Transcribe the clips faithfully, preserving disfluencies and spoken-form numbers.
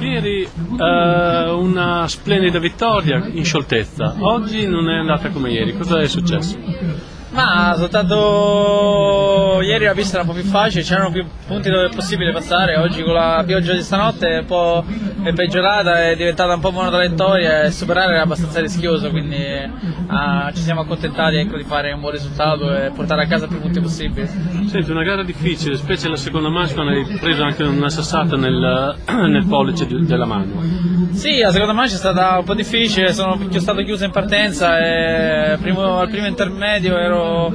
Ieri eh, una splendida vittoria in scioltezza, oggi non è andata come ieri, cosa è successo? Ma soltanto ieri la pista era un po' più facile, c'erano più punti dove è possibile passare, oggi con la pioggia di stanotte è un po' è peggiorata, è diventata un po' monotraiettoria e superare era abbastanza rischioso, quindi ah, ci siamo accontentati, ecco, di fare un buon risultato e portare a casa più punti possibili. Senti, una gara difficile, specie la seconda manche quando hai preso anche una sassata nel, nel pollice di, della mano. Sì, la seconda manche è stata un po' difficile, sono stato chiuso in partenza e primo, al primo intermedio ero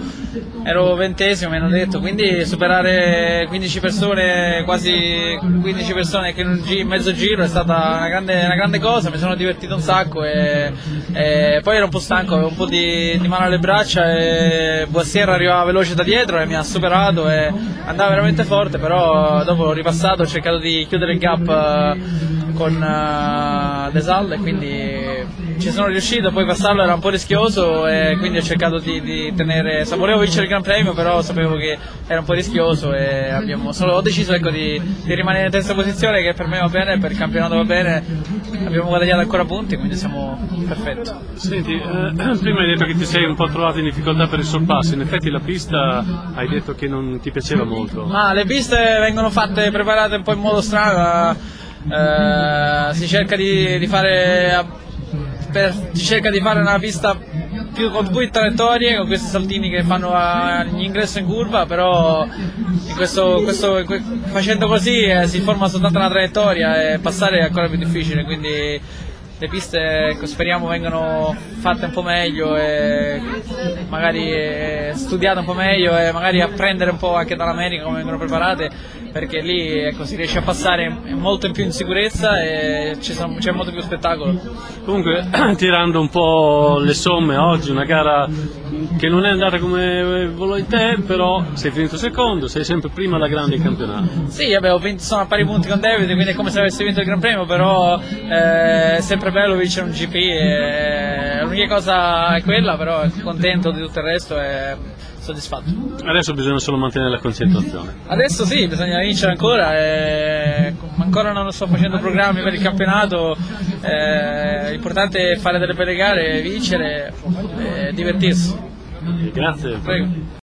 ero ventesimo, mi hanno detto, quindi superare quindici persone, quasi quindici persone in un gi- mezzo giro è stata una grande, una grande cosa, mi sono divertito un sacco e, e poi ero un po' stanco, avevo un po' di, di mano alle braccia e Boissier arrivava veloce da dietro e mi ha superato e andava veramente forte, però dopo ho ripassato, ho cercato di chiudere il gap con uh, Desal e quindi ci sono riuscito, poi passarlo era un po' rischioso e quindi ho cercato di, di tenere, volevo vincere il Gran Premio però sapevo che era un po' rischioso e abbiamo solo, ho deciso ecco, di, di rimanere in terza posizione, che per me va bene, per il campionato va bene, abbiamo guadagnato ancora punti, quindi siamo perfetti. Senti, eh, prima hai detto che ti sei un po' trovato in difficoltà per il sorpasso, in effetti la pista hai detto che non ti piaceva molto. Ma le piste vengono fatte, preparate un po' in modo strano. Uh, si cerca di, di fare per, si cerca di fare una pista più con più traiettorie, con questi saltini che fanno all'ingresso in curva, però in questo, questo, facendo così eh, si forma soltanto una traiettoria e passare è ancora più difficile, quindi le piste speriamo vengano fatte un po' meglio e magari eh, studiate un po' meglio e magari apprendere un po' anche dall'America come vengono preparate, perché lì ecco, si riesce a passare molto in più in sicurezza e c'è molto più spettacolo. Comunque, tirando un po' le somme, oggi una gara che non è andata come volevi te, però sei finito secondo, sei sempre prima alla grande campionato. Sì, vabbè, ho vinto, sono a pari punti con David, quindi è come se avessi vinto il Gran Premio, però eh, è sempre bello vincere un G P, e l'unica cosa è quella, però contento di tutto il resto e soddisfatto. Adesso bisogna solo mantenere la concentrazione. Adesso sì, bisogna vincere ancora, e ancora non sto facendo programmi per il campionato, eh, l'importante è fare delle belle gare, vincere e divertirsi. Grazie. Prego.